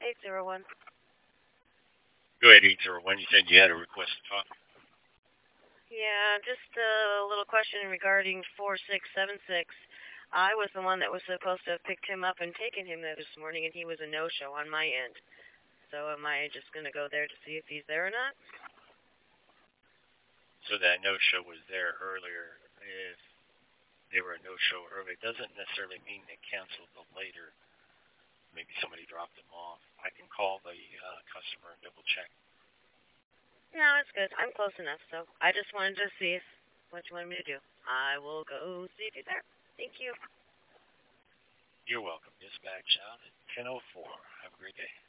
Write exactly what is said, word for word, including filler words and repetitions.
eight zero one. Go ahead, eight zero one. You said you had a request to talk. Yeah, just a little question regarding four six seven six. I was the one that was supposed to have picked him up and taken him there this morning, and he was a no-show on my end. So am I just going to go there to see if he's there or not? So that no-show was there earlier. If they were a no-show early, it doesn't necessarily mean they canceled the later. Maybe somebody dropped them off. I can call the uh, customer and double check. No, it's good. I'm close enough, so I just wanted to see if what you wanted me to do. I will go see if he's there. Thank you. You're welcome. Dispatch out at ten oh four. Have a great day.